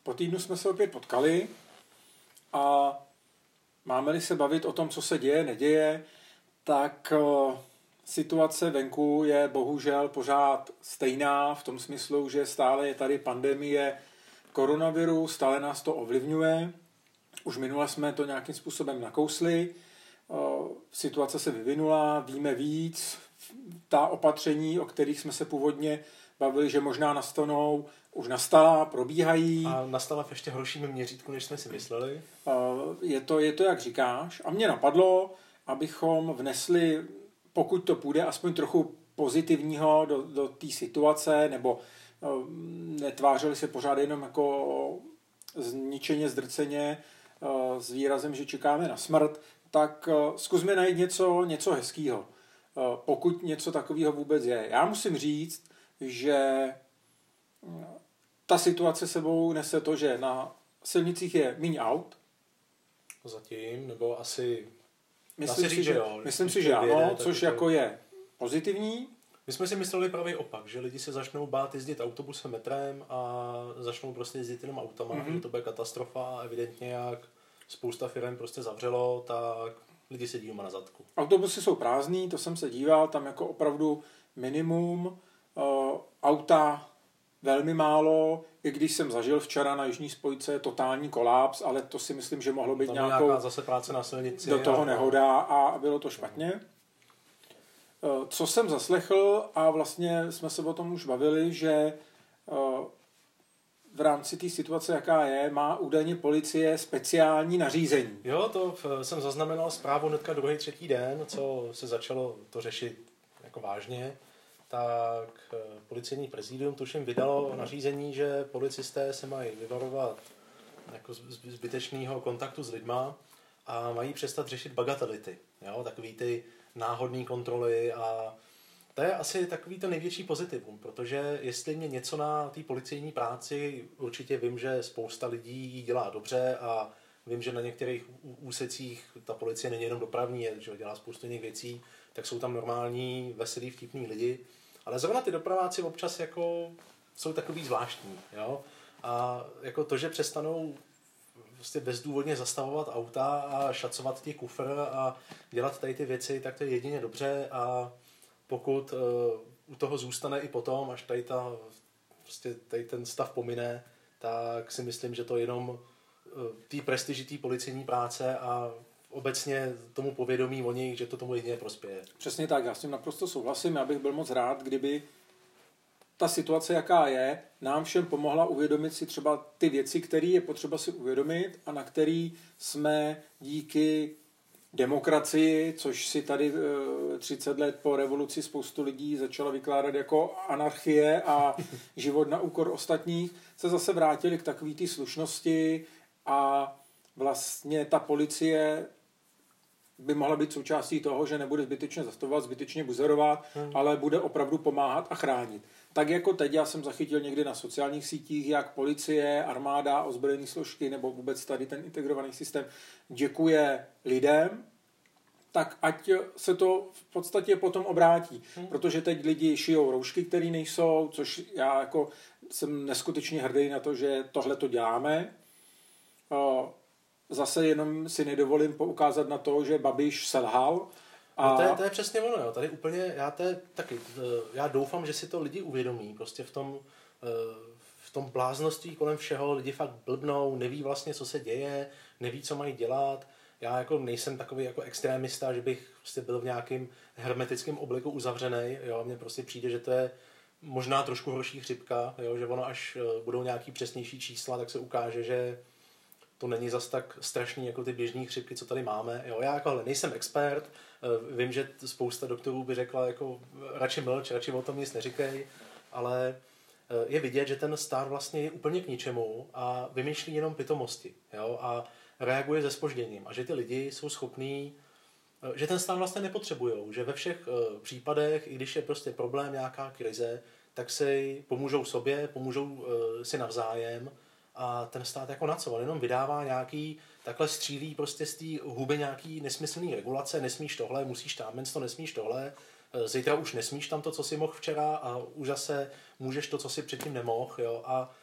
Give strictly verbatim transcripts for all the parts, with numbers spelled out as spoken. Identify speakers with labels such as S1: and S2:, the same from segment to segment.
S1: po týdnu jsme se opět potkali a máme-li se bavit o tom, co se děje, neděje, tak situace venku je bohužel pořád stejná v tom smyslu, že stále je tady pandemie koronaviru, stále nás to ovlivňuje. Už minule jsme to nějakým způsobem nakousli, situace se vyvinula, víme víc, ta opatření, o kterých jsme se původně bavili, že možná nastanou, už nastala, probíhají.
S2: A nastala v ještě horším měřítku, než jsme si mysleli.
S1: Je to, je to, jak říkáš. A mě napadlo, abychom vnesli, pokud to půjde, aspoň trochu pozitivního do, do té situace, nebo netvářili se pořád jenom jako zničeně, zdrceně, s výrazem, že čekáme na smrt, tak zkusme najít něco, něco hezkýho. Pokud něco takového vůbec je. Já musím říct, že ta situace sebou nese to, že na silnicích je míň aut.
S2: Zatím, nebo asi...
S1: Myslím si, že, jo, myslím si, že ano, což to... jako je pozitivní.
S2: My jsme si mysleli pravý opak, že lidi se začnou bát jezdit autobusem, metrem a začnou prostě jezdit jenom autama, mm-hmm. že to bude katastrofa a evidentně jak spousta firem prostě zavřelo, tak lidi sedí doma na zadku.
S1: Autobusy jsou prázdný, to jsem se díval, tam jako opravdu minimum, uh, auta velmi málo, i když jsem zažil včera na jižní spojce totální koláps, ale to si myslím, že mohlo být
S2: tam
S1: nějakou
S2: nějaká zase práce na silnici
S1: do toho
S2: a...
S1: nehoda a bylo to špatně. Uh, co jsem zaslechl a vlastně jsme se o tom už bavili, že uh, v rámci té situace, jaká je, má údajně policie speciální nařízení.
S2: Jo, to jsem zaznamenal zprávu hnedka druhý, třetí den, co se začalo to řešit jako vážně, tak policejní prezidium tuším vydalo nařízení, že policisté se mají vyvarovat jako zbytečného kontaktu s lidma a mají přestat řešit bagatelity, jo, takový ty náhodné kontroly a to je asi takový to největší pozitivum, protože jestli mě něco na té policejní práci, určitě vím, že spousta lidí ji dělá dobře a vím, že na některých úsecích ta policie není jenom dopravní, že dělá spoustu jiných věcí, tak jsou tam normální, veselí, vtipní lidi, ale zrovna ty dopraváci občas jako jsou takový zvláštní, jo? A jako to, že přestanou prostě bezdůvodně zastavovat auta a šacovat ty kufr a dělat tady ty věci, tak to je jedině dobře a pokud uh, u toho zůstane i potom, až tady, ta, prostě tady ten stav pomine, tak si myslím, že to jenom uh, té prestiži té policejní práce a obecně tomu povědomí o nich, že to tomu jedině prospěje.
S1: Přesně tak, já s tím naprosto souhlasím. Já bych byl moc rád, kdyby ta situace, jaká je, nám všem pomohla uvědomit si třeba ty věci, které je potřeba si uvědomit a na který jsme díky demokracii, což si tady třicet let po revoluci spoustu lidí začala vykládat jako anarchie a život na úkor ostatních, se zase vrátili k takové té slušnosti a vlastně ta policie by mohla být součástí toho, že nebude zbytečně zastavovat, zbytečně buzerovat, hmm. ale bude opravdu pomáhat a chránit. Tak jako teď já jsem zachytil někdy na sociálních sítích, jak policie, armáda, ozbrojené složky nebo vůbec tady ten integrovaný systém děkuje lidem, tak ať se to v podstatě potom obrátí. Hmm. Protože teď lidi šijou roušky, které nejsou, což já jako jsem neskutečně hrdý na to, že tohle to děláme. Zase jenom si nedovolím poukázat na to, že Babiš selhal.
S2: A... No to, je, to je přesně ono, jo. Tady úplně, já, to je, taky, já doufám, že si to lidi uvědomí, prostě v tom, v tom bláznoství kolem všeho, lidi fakt blbnou, neví vlastně, co se děje, neví, co mají dělat. Já jako nejsem takový jako extrémista, že bych prostě byl v nějakým hermetickém obliku uzavřený, jo, mně prostě přijde, že to je možná trošku horší chřipka, jo, že ono až budou nějaký přesnější čísla, tak se ukáže, že to není zas tak strašný jako ty běžní chřipky, co tady máme. Jo, já jako ale nejsem expert, vím, že spousta doktorů by řekla jako radši mlč, radši o tom nic neříkej, ale je vidět, že ten stát vlastně je úplně k ničemu a vymýšlí jenom pitomosti, jo, a reaguje se zpožděním a že ty lidi jsou schopní, že ten stát vlastně nepotřebujou, že ve všech případech, i když je prostě problém, nějaká krize, tak si pomůžou sobě, pomůžou si navzájem a ten stát jako na co? On jenom vydává nějaký, takhle střílí prostě z té huby nějaký nesmyslný regulace, nesmíš tohle, musíš tam, to nesmíš tohle, zítra už nesmíš tam to, co si mohl včera a už zase můžeš to, co si předtím nemohl, jo, a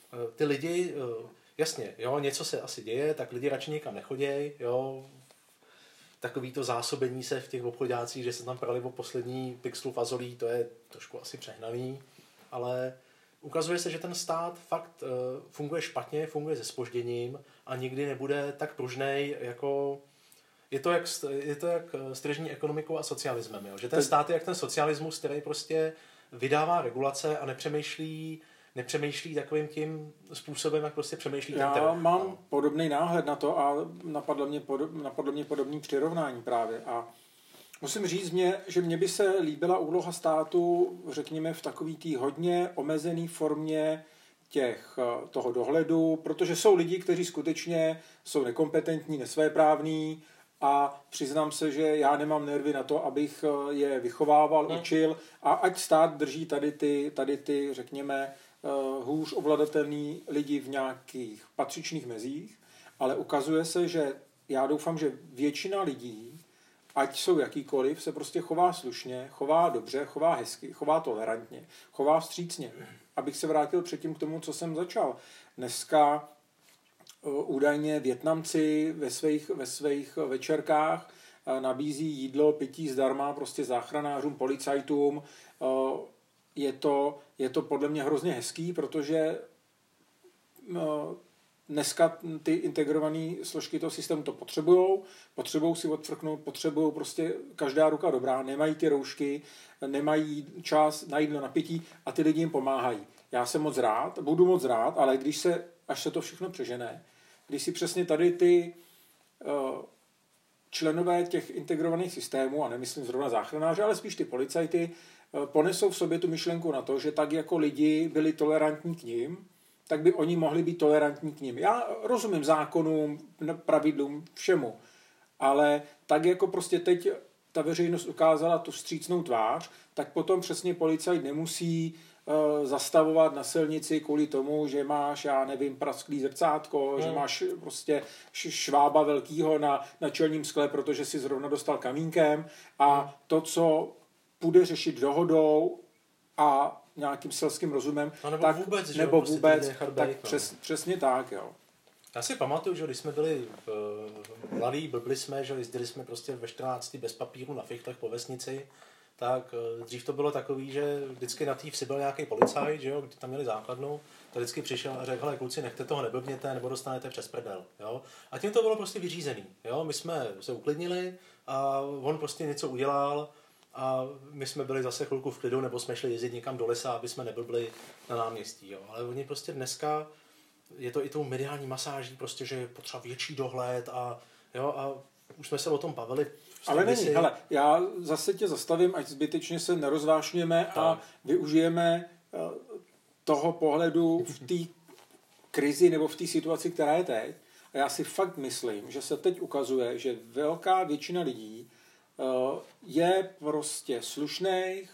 S2: ty lidi, jasně, jo, něco se asi děje, tak lidi radši nikam nechoděj, jo, takový to zásobení se v těch obchodácích, že se tam prali o poslední pixelu fazolí, to je trošku asi přehnaný, ale ukazuje se, že ten stát fakt uh, funguje špatně, funguje se zpožděním a nikdy nebude tak pružnej jako... Je to jak, je to jak s tržní ekonomikou a socialismem, jo? Že ten stát je jak ten socialismus, který prostě vydává regulace a nepřemýšlí, nepřemýšlí takovým tím způsobem, jak prostě přemýšlí ten trh.
S1: Já mám no. podobný náhled na to a napadlo mě, podob, napadlo mě podobný přirovnání právě. A musím říct, mě, že mně by se líbila úloha státu, řekněme, v takový té hodně omezené formě těch, toho dohledu, protože jsou lidi, kteří skutečně jsou nekompetentní, nesvéprávní a přiznám se, že já nemám nervy na to, abych je vychovával, hmm. učil a ať stát drží tady ty, tady ty řekněme, hůř ovladatelný lidi v nějakých patřičných mezích, ale ukazuje se, že já doufám, že většina lidí, ať jsou jakýkoliv, se prostě chová slušně, chová dobře, chová hezky, chová tolerantně, chová vstřícně. Abych se vrátil předtím k tomu, co jsem začal. Dneska údajně Vietnamci ve svých, ve svých večerkách nabízí jídlo, pití zdarma prostě záchranářům, policajtům. Je to, je to podle mě hrozně hezký, protože dneska ty integrované složky toho systému to potřebujou, potřebují si odfrknout, potřebují prostě každá ruka dobrá, nemají ty roušky, nemají čas na jídlo, na pití a ty lidi jim pomáhají. Já jsem moc rád, budu moc rád, ale když se, až se to všechno přežene, když si přesně tady ty uh, členové těch integrovaných systémů, a nemyslím zrovna záchranáře, ale spíš ty policajty, uh, ponesou v sobě tu myšlenku na to, že tak jako lidi byli tolerantní k nim, tak by oni mohli být tolerantní k nim. Já rozumím zákonům, pravidlům, všemu, ale tak jako prostě teď ta veřejnost ukázala tu vstřícnou tvář, tak potom přesně policajt nemusí uh, zastavovat na silnici kvůli tomu, že máš, já nevím, prasklý zrcátko, hmm. že máš prostě švába velkýho na, na čelním skle, protože si zrovna dostal kamínkem a to, co půjde řešit dohodou a nějakým selským rozumem,
S2: no nebo
S1: tak,
S2: vůbec,
S1: nebo
S2: prostě
S1: vůbec tak
S2: bejt,
S1: přes, přesně tak, jo.
S2: Já si pamatuju, že když jsme byli mladí, blbli jsme, že jezdili jsme prostě ve čtrnácti bez papíru na fichtech po vesnici, tak dřív to bylo takový, že vždycky na té vsi byl nějaký policajt, že jo, kdy tam měli základnu, tak vždycky přišel a řekl, hele kluci, nechte toho, neblbněte, nebo dostanete přes prdel, jo. A tím to bylo prostě vyřízený, jo. My jsme se uklidnili a on prostě něco udělal a my jsme byli zase chvilku v klidu, nebo jsme šli jezdit někam do lesa, aby jsme neblbli na náměstí, jo. Ale oni prostě dneska je to i tou mediální masáží, prostě, že je potřeba větší dohled a, jo, a už jsme se o tom bavili.
S1: Ale není, hele, já zase tě zastavím, ať zbytečně se nerozvášněme a využijeme toho pohledu v té krizi nebo v té situaci, která je teď. A já si fakt myslím, že se teď ukazuje, že velká většina lidí je prostě slušných,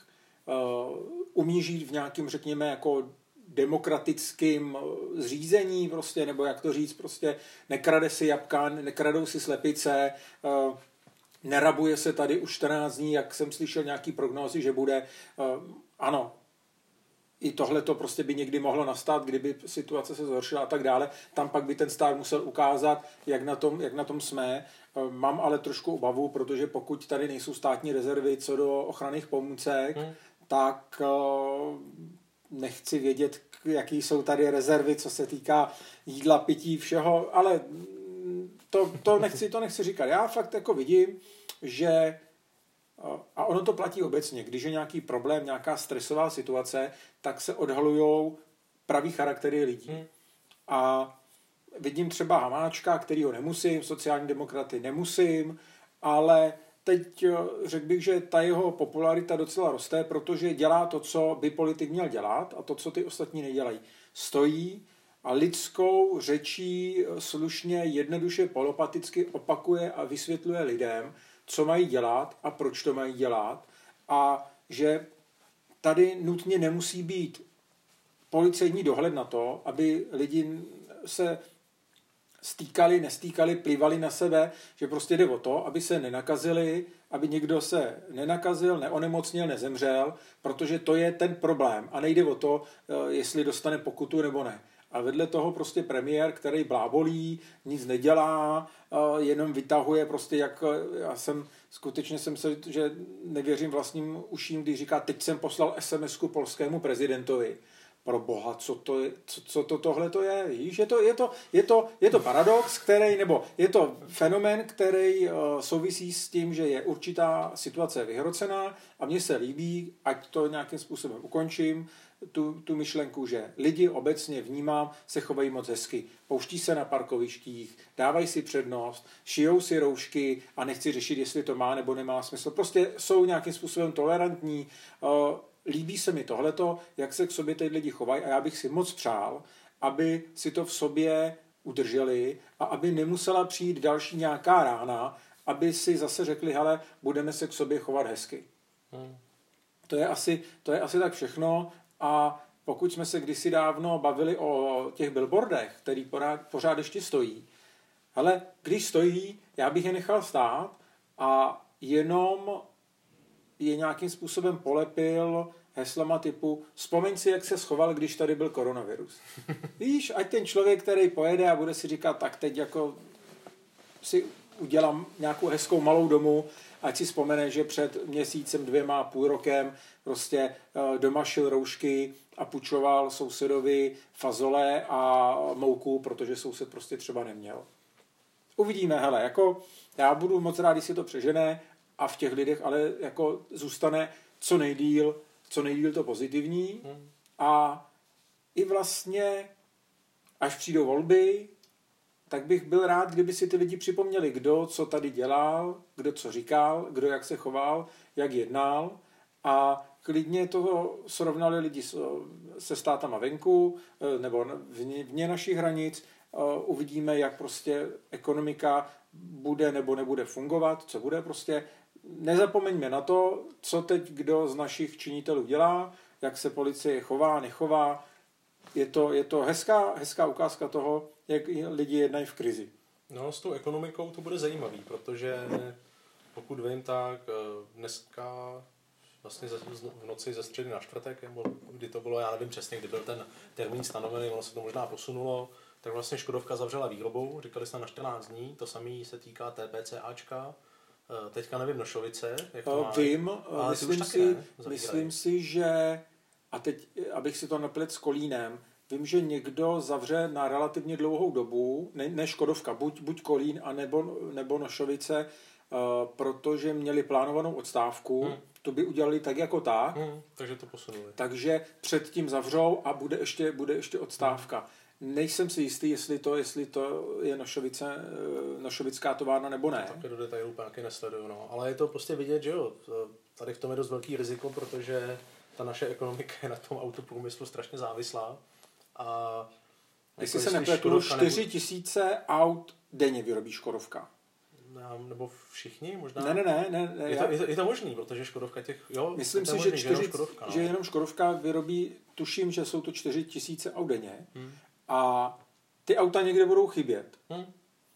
S1: umí žít v nějakým, řekněme, jako demokratickým zřízení, prostě, nebo jak to říct, prostě nekrade si jabka, nekradou si slepice, nerabuje se tady už čtrnáct dní, jak jsem slyšel nějaký prognózy, že bude, ano, i tohle to prostě by někdy mohlo nastat, kdyby situace se zhoršila a tak dále. Tam pak by ten stát musel ukázat, jak na tom, jak na tom jsme. Mám ale trošku obavu, protože pokud tady nejsou státní rezervy co do ochranných pomůcek, hmm. tak nechci vědět, jaký jsou tady rezervy, co se týká jídla, pití, všeho, ale to, to, nechci, to nechci říkat. Já fakt jako vidím, že a ono to platí obecně, když je nějaký problém, nějaká stresová situace, tak se odhalujou pravý charaktery lidí. Hmm. A vidím třeba Hamáčka, kterýho nemusím, sociální demokraty nemusím, ale teď řekl bych, že ta jeho popularita docela roste, protože dělá to, co by politik měl dělat a to, co ty ostatní nedělají. Stojí a lidskou řečí slušně, jednoduše, polopaticky opakuje a vysvětluje lidem, co mají dělat a proč to mají dělat a že tady nutně nemusí být policejní dohled na to, aby lidi se stýkali, nestýkali, plivali na sebe, že prostě jde o to, aby se nenakazili, aby někdo se nenakazil, neonemocnil, nezemřel, protože to je ten problém a nejde o to, jestli dostane pokutu nebo ne. A vedle toho prostě premiér, který blábolí, nic nedělá, jenom vytahuje prostě, jak já jsem, skutečně jsem se, že nevěřím vlastním uším, když říká, teď jsem poslal es em esku polskému prezidentovi. Pro boha, co to, je, co, co to tohle to je? Víš, je to, je to, je to, je to paradox, který, nebo je to fenomén, který uh, souvisí s tím, že je určitá situace vyhrocená a mně se líbí, ať to nějakým způsobem ukončím, tu, tu myšlenku, že lidi obecně vnímám, se chovají moc hezky. Pouští se na parkovištích, dávají si přednost, šijou si roušky a nechci řešit, jestli to má nebo nemá smysl. Prostě jsou nějakým způsobem tolerantní. Uh, líbí se mi tohleto, jak se k sobě ty lidi chovají a já bych si moc přál, aby si to v sobě udrželi a aby nemusela přijít další nějaká rána, aby si zase řekli, hele, budeme se k sobě chovat hezky. Hmm. To je asi, to je asi tak všechno. A pokud jsme se kdysi dávno bavili o těch billboardech, který pořád, pořád ještě stojí, ale když stojí, já bych je nechal stát a jenom je nějakým způsobem polepil heslama typu vzpomeň si, jak se schoval, když tady byl koronavirus. Víš, ať ten člověk, který pojede a bude si říkat, tak teď jako si udělám nějakou hezkou malou domu, ať si vzpomene, že před měsícem, dvěma, půl rokem prostě doma šil roušky a půjčoval sousedovi fazole a mouku, protože soused prostě třeba neměl. Uvidíme, hele, jako já budu moc rád, když si to přežene a v těch lidech ale jako zůstane co nejdýl, co nejdýl to pozitivní hmm. a i vlastně až přijdou volby, tak bych byl rád, kdyby si ty lidi připomněli, kdo co tady dělal, kdo co říkal, kdo jak se choval, jak jednal a klidně toho srovnali lidi se státama venku nebo vně, vně našich hranic. Uvidíme, jak prostě ekonomika bude nebo nebude fungovat, co bude prostě. Nezapomeňme na to, co teď kdo z našich činitelů dělá, jak se policie chová, nechová. Je to, je to hezká, hezká ukázka toho, jak lidi jednají v krizi.
S2: No, s tou ekonomikou to bude zajímavý, protože pokud vím, tak dneska vlastně v noci ze středy na čtvrtek, kdy to bylo, já nevím přesně, kdy byl ten termín stanovený, ono se to možná posunulo, tak vlastně Škodovka zavřela výrobu, říkali jsme na čtrnáct dní, to samé se týká TPCáčka, teďka nevím, Nošovice, jak to má.
S1: Vím, myslím si, myslím si, že, a teď, abych si to neplet s Kolínem, vím, že někdo zavře na relativně dlouhou dobu, ne, ne Škodovka, buď, buď Kolín, a nebo, nebo Nošovice, uh, protože měli plánovanou odstávku, hmm. to by udělali tak jako tak.
S2: Hmm, takže to posunuli.
S1: Takže předtím zavřou a bude ještě, bude ještě odstávka. Hmm. Nejsem si jistý, jestli to, jestli to je Nošovice, nošovická továrna nebo ne.
S2: Taky do detailu taky nesleduju, no. Ale je to prostě vidět, že jo, tady v tom je dost velký riziko, protože ta naše ekonomika je na tom autoprůmyslu strašně závislá. A
S1: jestli se nepletu, čtyři tisíce aut denně vyrobí Škodovka.
S2: Nebo všichni možná?
S1: Ne, ne, ne. ne, ne
S2: je, to, je, to, je to možný, protože Škodovka těch... Jo,
S1: myslím si, možný, že, čtyři, že, jenom Škodovka, no. že jenom Škodovka vyrobí, tuším, že jsou to čtyři tisíce aut denně. Hmm. A ty auta někde budou chybět. Hmm.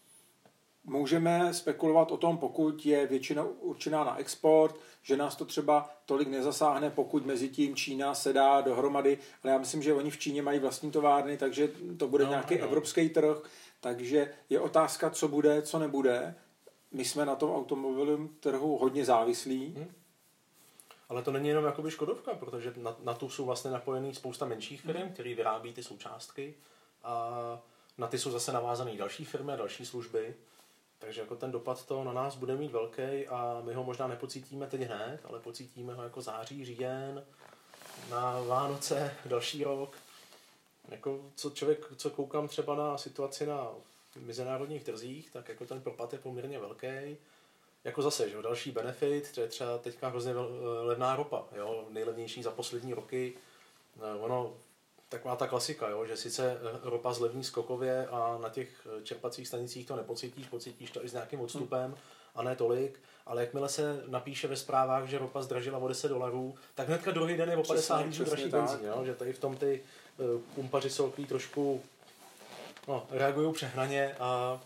S1: Můžeme spekulovat o tom, pokud je většina určená na export, že nás to třeba tolik nezasáhne, pokud mezi tím Čína se dá dohromady, ale já myslím, že oni v Číně mají vlastní továrny, takže to bude no, nějaký no. evropský trh, takže je otázka, co bude, co nebude. My jsme na tom automobilovém trhu hodně závislí. Hmm.
S2: Ale to není jenom jakoby Škodovka, protože na, na tu jsou vlastně napojený spousta menších firm, hmm. které vyrábí ty součástky a na ty jsou zase navázané další firmy a další služby. Takže jako ten dopad to na nás bude mít velký a my ho možná nepocítíme teď hned, ale pocítíme ho jako září, říjen, na Vánoce, další rok. Jako co člověk, co koukám třeba na situaci na mezinárodních trzích, tak jako ten propad je poměrně velký. Jako zase, že další benefit, to je třeba teďka hrozně levná ropa, jo, nejlevnější za poslední roky. Ono, taková ta klasika, jo, že sice ropa zlevní skokově a na těch čerpacích stanicích to nepocítíš, pocítíš to i s nějakým odstupem a ne tolik, ale jakmile se napíše ve zprávách, že ropa zdražila o deset dolarů, tak hnedka druhý den je o padesát lidí dražší benzín, jo, že tady v tom ty pumpaři jsou trošku no, reagují přehnaně a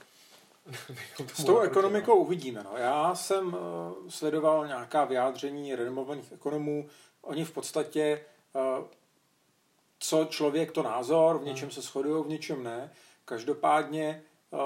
S1: s tou ekonomikou uvidíme. No. Já jsem uh, sledoval nějaká vyjádření renomovaných ekonomů. Oni v podstatě uh, co člověk, to názor, v něčem se shodují, v něčem ne. Každopádně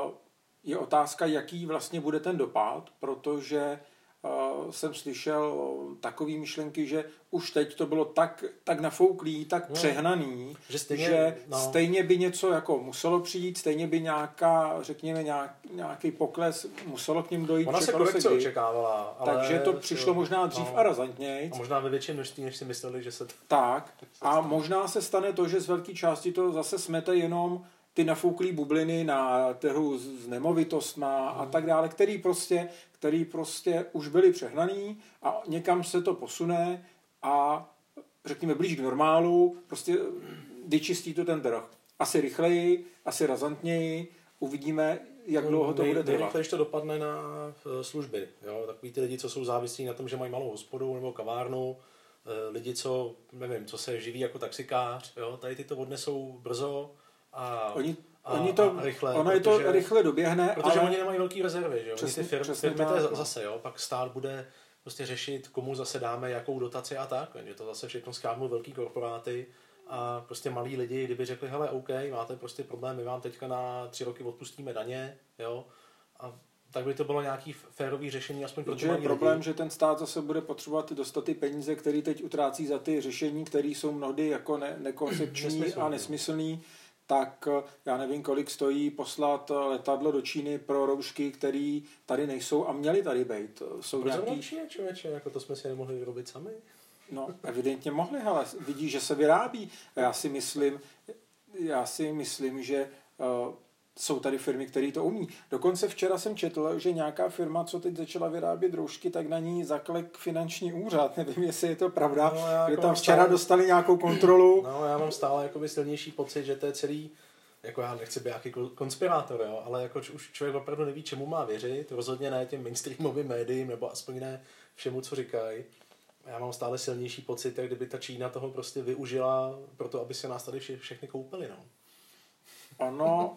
S1: je otázka, jaký vlastně bude ten dopad, protože Uh, jsem slyšel takové myšlenky, že už teď to bylo tak, tak nafouklý, tak no, přehnaný, že, stejně, že no. stejně by něco jako muselo přijít, stejně by nějaká, řekněme, nějak, nějaký pokles muselo k ním dojít.
S2: Ona se korekce očekávala. Ale
S1: takže to přišlo jo, možná dřív no. a razantněji.
S2: A možná ve větším množství, než si mysleli, že se to...
S1: Tak. A možná se stane to, že z velké části to zase smete jenom ty nafouklý bubliny na trhu s nemovitostma hmm. a tak dále, který prostě, který prostě už byly přehnaný a někam se to posune a řekněme blíž k normálu, prostě vyčistí to ten trh. Asi rychleji, asi razantněji, uvidíme, jak dlouho to Nej, bude trvat.
S2: Nejrychleji to dopadne na služby. Jo? Takový ty lidi, co jsou závislí na tom, že mají malou hospodu nebo kavárnu, lidi, co, nevím, co se živí jako taxikář, jo? Tady ty to odnesou brzo. A,
S1: oni,
S2: a,
S1: oni to,
S2: a rychle,
S1: ono
S2: protože,
S1: je to rychle doběhne,
S2: protože
S1: ale...
S2: oni nemají velký rezervy, že jo?
S1: Přesně,
S2: oni ty firmy, firmy
S1: tak,
S2: to je
S1: no.
S2: zase, jo? Pak stát bude prostě řešit, komu zase dáme jakou dotaci a tak, že to zase všechno schávnou velký korporáty a prostě malí lidi, kdyby řekli, hele, OK, máte prostě problém, my vám teďka na tři roky odpustíme daně, jo? A tak by to bylo nějaký férový řešení, aspoň pro ty malí lidi.
S1: Je problém, že ten stát zase bude potřebovat dostat ty peníze, které teď utrácí za ty řešení, které jsou mnohdy jako ne, nekoncepční a nesmyslný. Tak já nevím, kolik stojí poslat letadlo do Číny pro roušky, které tady nejsou a měly tady být. Jsou
S2: Proč
S1: nějaký...
S2: Číně, člověče, jako to jsme si nemohli vyrobit sami?
S1: No, evidentně mohli, ale vidí, že se vyrábí. Já si myslím, já si myslím, že uh, jsou tady firmy, které to umí. Dokonce včera jsem četl, že nějaká firma, co teď začala vyrábět roušky, tak na ní zaklek finanční úřad. Nevím, jestli je to pravda. No, že jako tam včera stále... dostali nějakou kontrolu.
S2: No, já mám stále jakoby silnější pocit, že to je celý, jako já nechci být nějaký konspirátor, jo, ale jako už člověk opravdu neví, čemu má věřit. Rozhodně ne těm mainstreamovým médiím, nebo aspoň ne všemu, co říkají. Já mám stále silnější pocit, jak kdyby ta Čína toho prostě využila pro to, aby se nás tady vše, všechny koupili. No.
S1: Ono...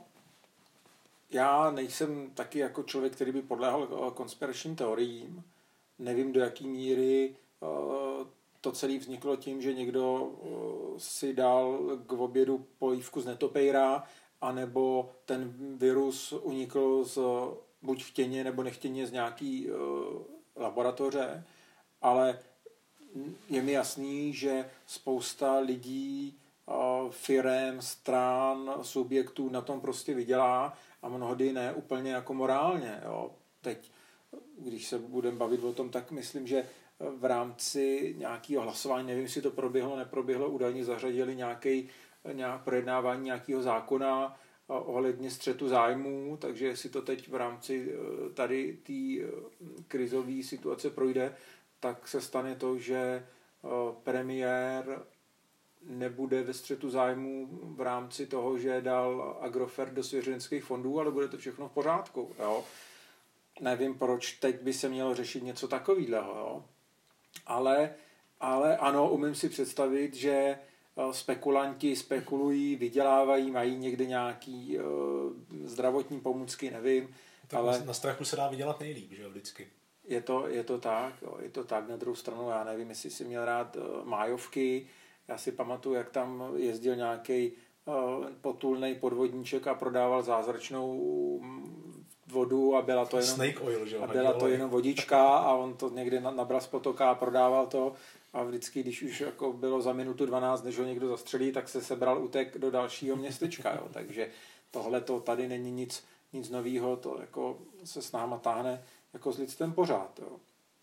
S1: Já nejsem taky jako člověk, který by podléhal konspiračním teoriím. Nevím, do jaký míry to celé vzniklo tím, že někdo si dal k obědu polívku z netopejra, anebo ten virus unikl z, buď chtěně nebo nechtěně z nějaký laboratoře. Ale je mi jasný, že spousta lidí, firem, stran, subjektů na tom prostě vydělá a mnohdy ne úplně jako morálně. Jo. Teď, když se budeme bavit o tom, tak myslím, že v rámci nějakého hlasování, nevím, jestli to proběhlo, neproběhlo, údajně zařadili nějaký, nějak, projednávání nějakého zákona ohledně střetu zájmů, takže jestli to teď v rámci tady té krizové situace projde, tak se stane to, že premiér nebude ve střetu zájmů v rámci toho, že dal Agrofert do svěřenských fondů, ale bude to všechno v pořádku. Jo? Nevím, proč teď by se mělo řešit něco takového. Jo? Ale, ale ano, umím si představit, že spekulanti spekulují, vydělávají, mají někde nějaký uh, zdravotní pomůcky, nevím.
S2: Tak
S1: ale
S2: na strachu se dá vydělat nejlíp, že jo, vždycky.
S1: Je to, je to tak, jo, je to tak. Na druhou stranu, já nevím, jestli jsi měl rád uh, májovky. Já si pamatuju, jak tam jezdil nějaký uh, potulnej podvodníček a prodával zázračnou vodu a byla to jenom,
S2: Snake oil, že jo,
S1: a byla to jenom vodička a on to někde nabral z potoka a prodával to a vždycky, když už jako bylo za minutu dvanáct, než ho někdo zastřelí, tak se sebral utek do dalšího městečka. Jo. Takže tohle to tady není nic, nic novýho, to jako se s náma táhne jako s lidstvem pořád. Jo.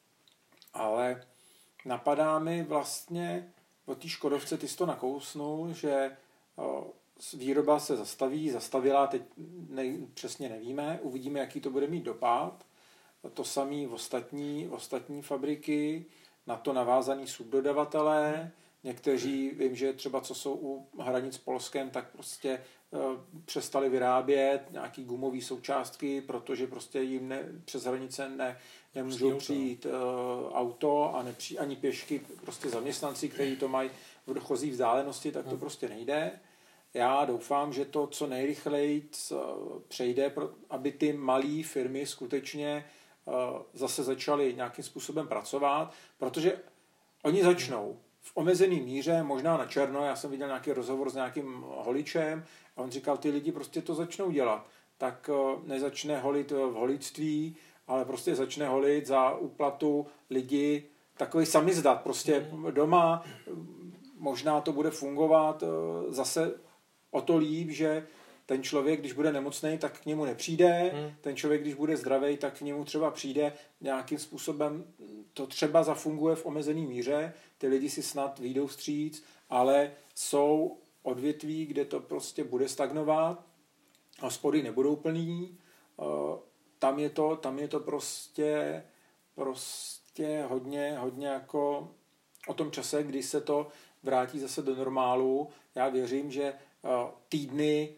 S1: Ale napadá mi vlastně o té Škodovce, ty jsi to nakousnul, že o, výroba se zastaví, zastavila, teď ne, přesně nevíme, uvidíme, jaký to bude mít dopad. To samé v ostatní, v ostatní fabriky, na to navázaný subdodavatelé, někteří, vím, že třeba co jsou u hranic s Polskem, tak prostě e, přestali vyrábět nějaký gumové součástky, protože prostě jim ne, přes hranice ne, nemůžou přijít e, auto a nepři, ani pěšky, prostě zaměstnanci, kteří to mají v dochozí vzdálenosti, tak to hmm. prostě nejde. Já doufám, že to co nejrychleji přejde, aby ty malé firmy skutečně zase začaly nějakým způsobem pracovat, protože oni začnou v omezené míře, možná na černo, já jsem viděl nějaký rozhovor s nějakým holičem a on říkal, ty lidi prostě to začnou dělat. Tak nezačne holit v holictví, ale prostě začne holit za úplatu lidi, takový samizdat, prostě mm. doma, možná to bude fungovat zase o to líp, že ten člověk, když bude nemocný, tak k němu nepřijde, mm. ten člověk, když bude zdravý, tak k němu třeba přijde nějakým způsobem, to třeba zafunguje v omezený míře, ty lidi si snad vyjdou vstříc, ale jsou odvětví, kde to prostě bude stagnovat, hospody nebudou plný, tam je to, tam je to prostě, prostě hodně, hodně jako o tom čase, kdy se to vrátí zase do normálu. Já věřím, že týdny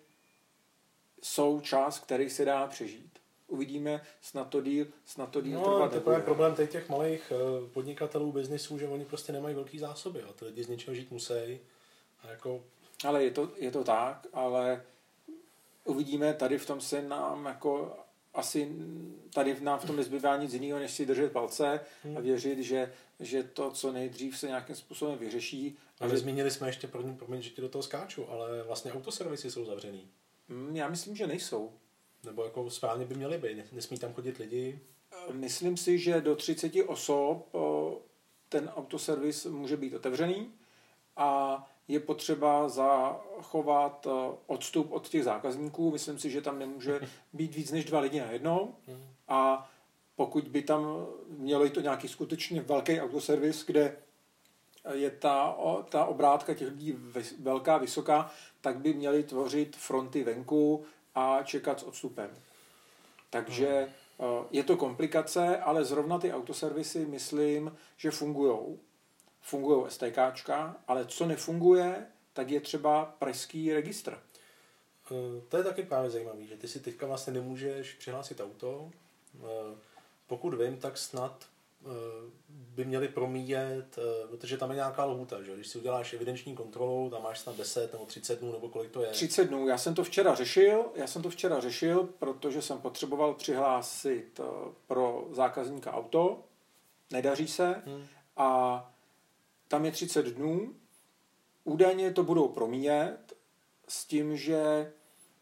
S1: jsou čas, který se dá přežít. Uvidíme, snad to díl, snad to díl
S2: no,
S1: trvat
S2: nebude. No, problém těch malých podnikatelů, biznisů, že oni prostě nemají velký zásoby a ty lidi z něčeho žít musí. A jako...
S1: Ale je to, je to tak, ale uvidíme, tady v tom se nám jako asi tady nám v tom nezbývá nic jiného, než si držet palce hmm. a věřit, že, že to, co nejdřív se nějakým způsobem vyřeší.
S2: Ale že... zmínili jsme ještě, první, promiň, že ti do toho skáču, ale vlastně autoservisy jsou zavřený.
S1: Hmm, já myslím, že nejsou.
S2: Nebo jako správně by měly být, nesmí tam chodit lidi.
S1: Myslím si, že do třicet osob ten autoservis může být otevřený a je potřeba zachovat odstup od těch zákazníků. Myslím si, že tam nemůže být víc než dva lidi najednou. A pokud by tam mělo jít to nějaký skutečně velký autoservis, kde je ta, ta obrátka těch lidí velká, vysoká, tak by měli tvořit fronty venku a čekat s odstupem. Takže je to komplikace, ale zrovna ty autoservisy myslím, že fungujou. Fungují STKčka, ale co nefunguje, tak je třeba pražský registr.
S2: To je taky právě zajímavé, že ty si teďka vlastně nemůžeš přihlásit auto. Pokud vím, tak snad by měli promíjet, protože tam je nějaká lhůta, že? Když si uděláš evidenční kontrolu, tam máš snad deset nebo třicet dnů, nebo kolik to je?
S1: třicet dnů. Já jsem to včera řešil, já jsem to včera řešil, protože jsem potřeboval přihlásit pro zákazníka auto, nedaří se, hmm. a tam je třicet dnů, údajně to budou promíjet s tím, že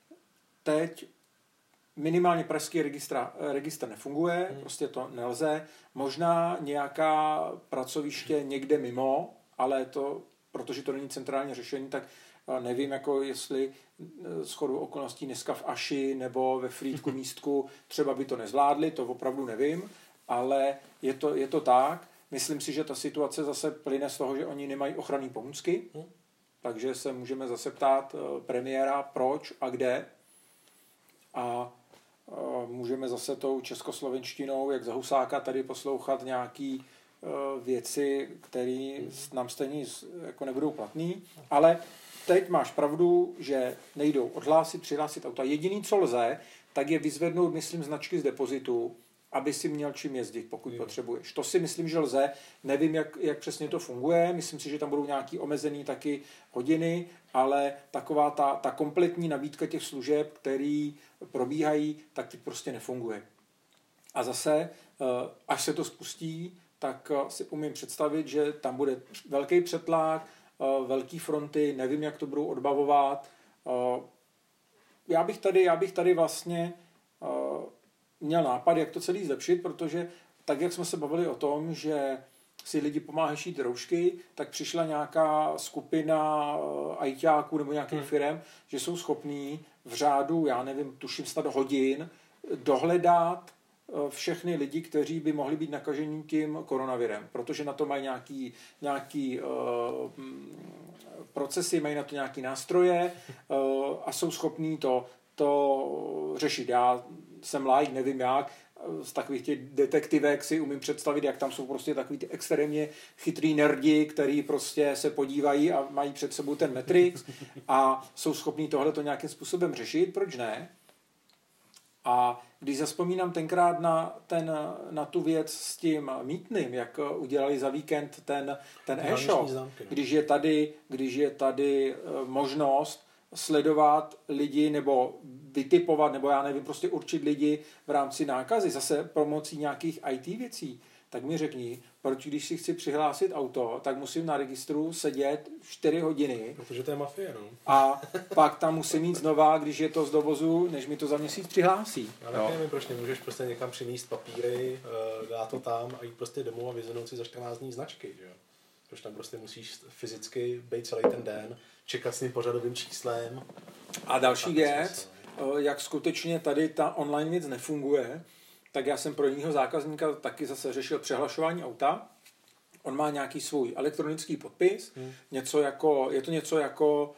S1: teď minimálně pražský registra, registr nefunguje, hmm. prostě to nelze. Možná nějaká pracoviště někde mimo, ale to, protože to není centrálně řešení, tak nevím, jako jestli shodou okolností dneska v Aši nebo ve Frýdku místku třeba by to nezvládli, to opravdu nevím, ale je to, je to tak. Myslím si, že ta situace zase plyne z toho, že oni nemají ochranné pomůcky, hmm. takže se můžeme zase ptát premiéra, proč a kde. A můžeme zase tou českoslovenštinou, jak za Husáka, tady poslouchat nějaký věci, které nám stejně jako nebudou platný. Ale teď máš pravdu, že nejdou odhlásit, přihlásit auta. Jediný, co lze, tak je vyzvednout, myslím, značky z depozitu, aby si měl čím jezdit, pokud jo. potřebuješ. To si myslím, že lze. Nevím, jak, jak přesně to funguje. Myslím si, že tam budou nějaký omezený taky hodiny, ale taková ta, ta kompletní nabídka těch služeb, které probíhají, tak teď prostě nefunguje. A zase, až se to spustí, tak si umím představit, že tam bude velký přetlak, velký fronty, nevím, jak to budou odbavovat. Já bych tady, já bych tady vlastně měl nápad, jak to celý zlepšit, protože tak, jak jsme se bavili o tom, že si lidi pomáhají šít roušky, tak přišla nějaká skupina ajťáků nebo nějakých hmm. firem, že jsou schopní v řádu, já nevím, tuším snad hodin, dohledat všechny lidi, kteří by mohli být nakaženi tím koronavirem, protože na to mají nějaký, nějaký uh, procesy, mají na to nějaký nástroje uh, a jsou schopní to, to řešit. Já jsem like, nevím jak, z takových těch detektivek si umím představit, jak tam jsou prostě takový ty extrémně chytrý nerdi, který prostě se podívají a mají před sebou ten Matrix a jsou schopní tohleto nějakým způsobem řešit, proč ne? A když zavzpomínám tenkrát na, ten, na tu věc s tím mýtným, jak udělali za víkend ten, ten e-shop, když je tady, když je tady možnost sledovat lidi nebo vytipovat, nebo já nevím, prostě určit lidi v rámci nákazy, zase pomocí nějakých í té věcí, tak mi řekni, proč když si chci přihlásit auto, tak musím na registru sedět čtyři hodiny.
S2: Protože to je mafie, no.
S1: A pak tam musím mít znova, když je to z dovozu, než mi to za měsíc přihlásí.
S2: Já taky nevím, proč nemůžeš prostě někam přinést papíry, dát to tam a jít prostě domů a vyzvednout si za čtrnáct dní značky, že jo. Proč tam prostě musíš fyzicky být celý ten den, čekat s tím pořadovým číslem.
S1: A další věc, jak skutečně tady ta online věc nefunguje, tak já jsem pro jiného zákazníka taky zase řešil přehlašování auta. On má nějaký svůj elektronický podpis, hmm. něco jako, je to něco jako,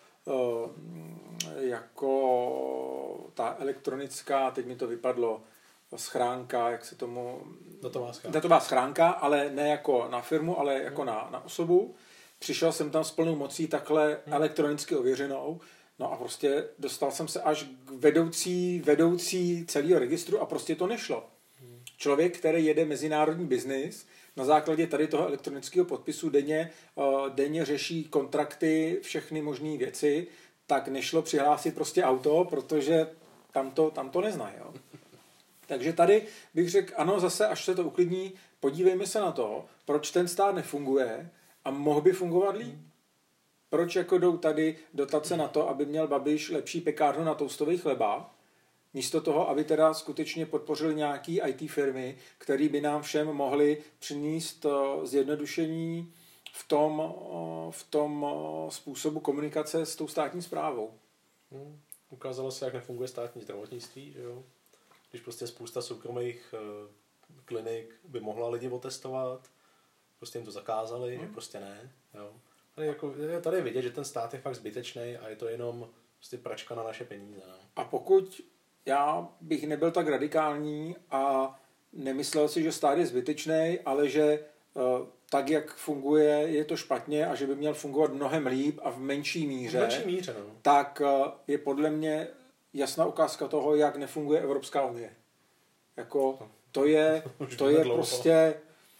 S1: jako ta elektronická, teď mi to vypadlo, schránka, jak se tomu...
S2: Datová schránka.
S1: Datová schránka, ale ne jako na firmu, ale jako hmm. na, na osobu. Přišel jsem tam s plnou mocí takhle hmm. elektronicky ověřenou. No a prostě dostal jsem se až k vedoucí, vedoucí celého registru a prostě to nešlo. Hmm. Člověk, který jede mezinárodní biznis, na základě tady toho elektronického podpisu denně, uh, denně řeší kontrakty, všechny možné věci, tak nešlo přihlásit prostě auto, protože tam to, tam to neznají. Jo. Takže tady bych řekl, ano, zase, až se to uklidní, podívejme se na to, proč ten stát nefunguje a mohl by fungovat líp. Proč jako jdou tady dotace na to, aby měl Babiš lepší pekárnu na toustový chleba, místo toho, aby teda skutečně podpořil nějaký í té firmy, které by nám všem mohly přinést zjednodušení v tom, v tom způsobu komunikace s tou státní správou.
S2: Hmm. Ukázalo se, jak nefunguje státní zdravotnictví, že jo? Když prostě spousta soukromých uh, klinik by mohla lidi otestovat, prostě jim to zakázali, hmm. že prostě ne. Jo. Tady, jako, tady je vidět, že ten stát je fakt zbytečný a je to jenom prostě pračka na naše peníze. No.
S1: A pokud já bych nebyl tak radikální a nemyslel si, že stát je zbytečný, ale že uh, tak, jak funguje, je to špatně a že by měl fungovat mnohem líp a v menší míře,
S2: v menší míře no.
S1: tak uh, je podle mě jasná ukázka toho, jak nefunguje Evropská unie. Jako, to je, to je prostě...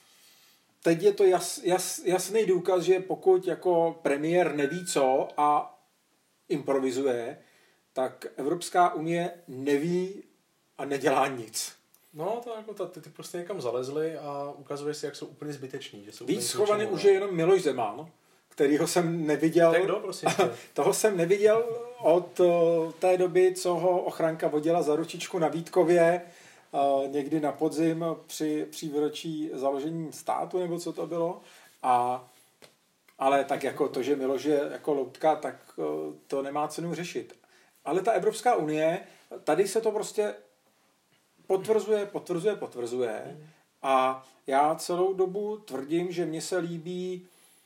S1: Teď je to jas, jas, jasný důkaz, že pokud jako premiér neví co a improvizuje, tak Evropská unie neví a nedělá nic.
S2: No, to jako ta, ty, ty prostě někam zalezli a ukazuje se, jak jsou úplně zbyteční. Že jsou
S1: Víc schovaný už je jenom Miloš Zeman, kterýho jsem neviděl.
S2: Tak kdo, prosím.
S1: Toho jsem neviděl od té doby, co ho ochranka vodila za ručičku na Vítkově, někdy na podzim při, při výročí založení státu, nebo co to bylo. A, ale tak jako to, že Miloš je jako loutka, tak to nemá cenu řešit. Ale ta Evropská unie, tady se to prostě potvrzuje, potvrzuje, potvrzuje. A já celou dobu tvrdím, že mně se líbí,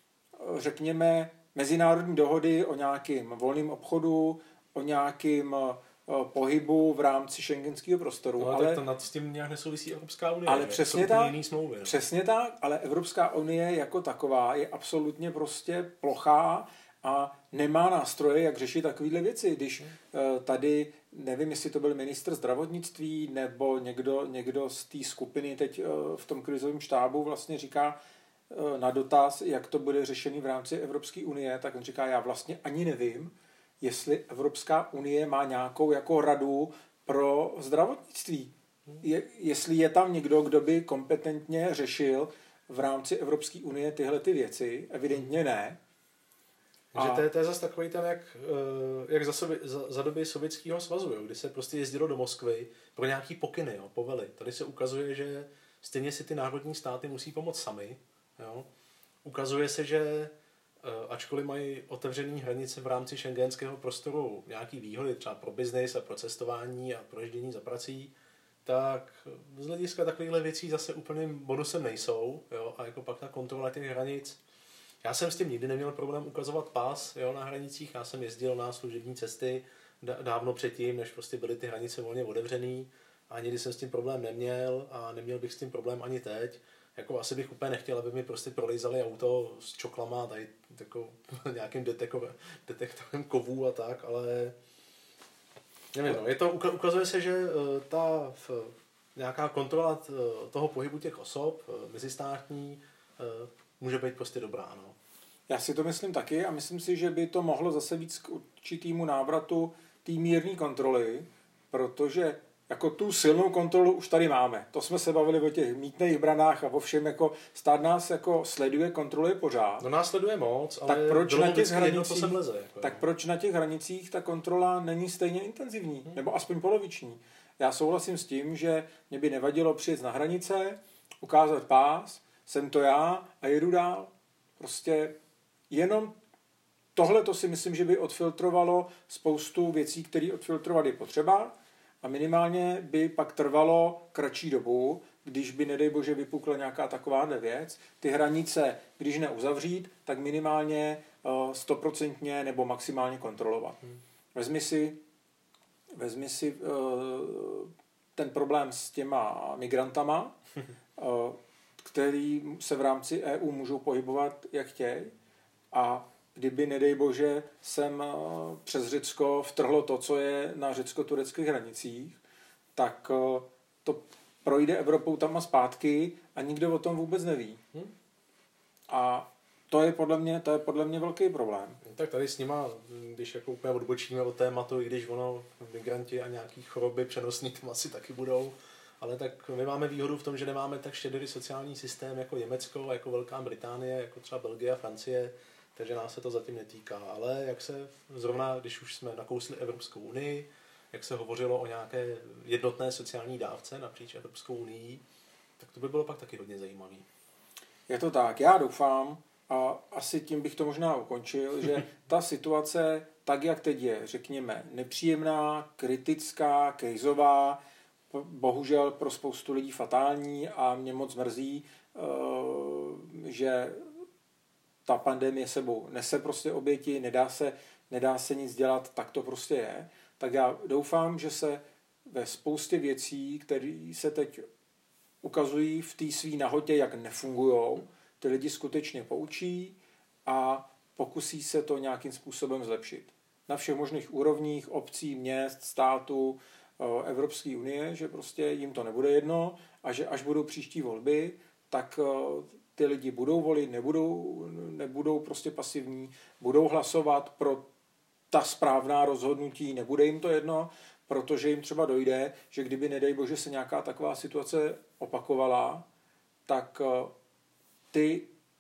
S1: řekněme, mezinárodní dohody o nějakým volném obchodu, o nějakým pohybu v rámci schengenského prostoru.
S2: No, ale tak to nad s tím nějak nesouvisí Evropská unie.
S1: Ale přesně tak,
S2: jiný smlouvy, no.
S1: přesně tak, ale Evropská unie jako taková je absolutně prostě plochá a nemá nástroje, jak řešit takovéhle věci. Když hmm. tady, nevím, jestli to byl ministr zdravotnictví nebo někdo, někdo z té skupiny teď v tom krizovém štábu vlastně říká na dotaz, jak to bude řešený v rámci Evropské unie, tak on říká, já vlastně ani nevím, jestli Evropská unie má nějakou jako radu pro zdravotnictví. Je, jestli je tam někdo, kdo by kompetentně řešil v rámci Evropské unie tyhle ty věci, evidentně ne.
S2: A... Že to je, to je zase takový ten, jak, jak za, sovi, za, za doby Sovětského svazu, jo, kdy se prostě jezdilo do Moskvy pro nějaký pokyny, jo, povely. Tady se ukazuje, že stejně si ty národní státy musí pomoct sami. Jo. Ukazuje se, že ačkoliv mají otevřené hranice v rámci schengenského prostoru nějaký výhody, třeba pro biznis a pro cestování a pro ježdění za prací, tak z hlediska takovýchhle věcí zase úplným bonusem nejsou. Jo? A jako pak ta kontrola těch hranic. Já jsem s tím nikdy neměl problém ukazovat pas, jo, na hranicích. Já jsem jezdil na služební cesty dávno předtím, než prostě byly ty hranice volně otevřený. A nikdy jsem s tím problém neměl a neměl bych s tím problém ani teď. Jako asi bych úplně nechtěl, aby mi prostě prolejzali auto s čoklama, tady jako nějakým detektorem kovů a tak, ale nevím, no, je to, ukazuje se, že ta v, nějaká kontrola toho pohybu těch osob mezistátní může být prostě dobrá. No.
S1: Já si to myslím taky a myslím si, že by to mohlo zase víc k určitýmu návratu té mírné kontroly, protože jako tu silnou kontrolu už tady máme. To jsme se bavili o těch mýtných branách a o všem, jako stát nás jako sleduje, kontroluje pořád.
S2: No nás sleduje moc, ale
S1: tak proč na těch hranicích,
S2: jedno, co sem leze, jako,
S1: tak proč na těch hranicích ta kontrola není stejně intenzivní, hmm. nebo aspoň poloviční. Já souhlasím s tím, že mě by nevadilo přijet na hranice, ukázat pás, jsem to já a jedu dál. Prostě jenom tohle to si myslím, že by odfiltrovalo spoustu věcí, které odfiltrovat je potřeba a minimálně by pak trvalo kratší dobu, když by, nedej bože, vypukla nějaká takováhle věc. Ty hranice, když neuzavřít, tak minimálně stoprocentně nebo maximálně kontrolovat. Hmm. Vezmi si, vezmi si uh, ten problém s těma migrantama, uh, který se v rámci E U můžou pohybovat, jak chtějí. A kdyby, nedej bože, sem přes Řecko vtrhlo to, co je na řecko-tureckých hranicích, tak to projde Evropou tam a zpátky a nikdo o tom vůbec neví. Hmm. A to je podle mě, to je podle mě velký problém.
S2: Tak tady s nima, když jako úplně odbočíme od tématu, i když ono, migranti a nějaký choroby přenosný tam asi taky budou, ale tak my máme výhodu v tom, že nemáme tak štědrý sociální systém jako Německo, jako Velká Británie, jako třeba Belgie a Francie, takže nás se to zatím netýká. Ale jak se zrovna, když už jsme nakousli Evropskou unii, jak se hovořilo o nějaké jednotné sociální dávce napříč Evropskou unii, tak to by bylo pak taky hodně zajímavý.
S1: Je to tak. Já doufám, a asi tím bych to možná ukončil, že ta situace, tak jak teď je, řekněme, nepříjemná, kritická, krizová, bohužel pro spoustu lidí fatální a mě moc mrzí, že ta pandemie sebou nese prostě oběti, nedá se, nedá se nic dělat, tak to prostě je. Tak já doufám, že se ve spoustě věcí, které se teď ukazují v té svý nahotě, jak nefungujou, ty lidi skutečně poučí a pokusí se to nějakým způsobem zlepšit. Na všech možných úrovních, obcí, měst, států, Evropské unie, že prostě jim to nebude jedno a že až budou příští volby, tak ty lidi budou volit, nebudou, nebudou prostě pasivní, budou hlasovat pro ta správná rozhodnutí, nebude jim to jedno, protože jim třeba dojde, že kdyby, nedej bože, se nějaká taková situace opakovala, tak ty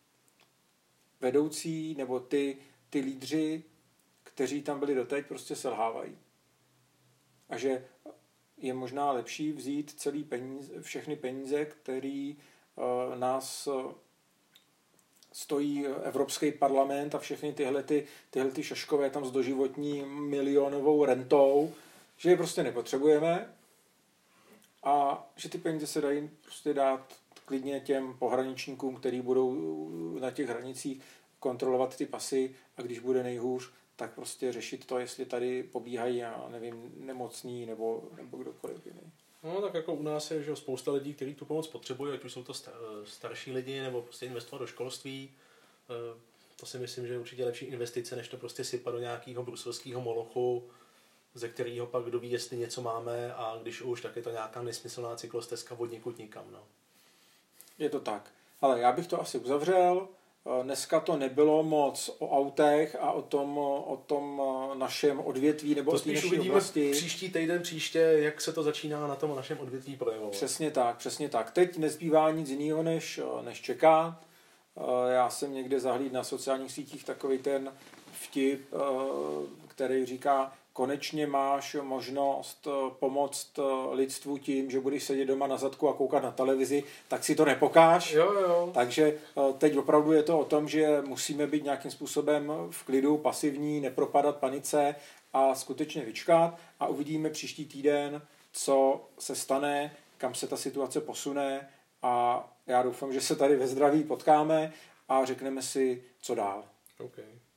S1: vedoucí nebo ty, ty lídři, kteří tam byli doteď, prostě selhávají. A že je možná lepší vzít celý peníze, všechny peníze, který uh, nás uh, stojí Evropský parlament a všechny tyhle, ty, tyhle ty šaškové tam s doživotní milionovou rentou, že je prostě nepotřebujeme a že ty peníze se dají prostě dát klidně těm pohraničníkům, kteří budou na těch hranicích kontrolovat ty pasy a když bude nejhůř, tak prostě řešit to, jestli tady pobíhají, já nevím, nemocní nebo, nebo kdokoliv jiný.
S2: No tak jako u nás je že spousta lidí, kteří tu pomoc potřebují, ať už jsou to starší lidi nebo prostě investovat do školství. To si myslím, že je určitě lepší investice, než to prostě sypat do nějakého bruselského molochu, ze kterého pak kdo ví, jestli něco máme a když už, tak je to nějaká nesmyslná cyklostezka od někud nikam. No.
S1: Je to tak. Ale já bych to asi uzavřel. Dneska to nebylo moc o autech a o tom, o tom našem odvětví nebo
S2: to
S1: o té naší
S2: uvidíme
S1: oblasti.
S2: Příští týden, příště, jak se to začíná na tom našem odvětví projevovat.
S1: Přesně tak, přesně tak. Teď nezbývá nic jiného, než, než čekat. Já jsem někde zahlídl na sociálních sítích takový ten vtip, který říká, konečně máš možnost pomoct lidstvu tím, že budeš sedět doma na zadku a koukat na televizi, tak si to nepokáž.
S2: Jo, jo.
S1: Takže teď opravdu je to o tom, že musíme být nějakým způsobem v klidu, pasivní, nepropadat panice a skutečně vyčkat a uvidíme příští týden, co se stane, kam se ta situace posune a já doufám, že se tady ve zdraví potkáme a řekneme si, co dál.
S2: Okay.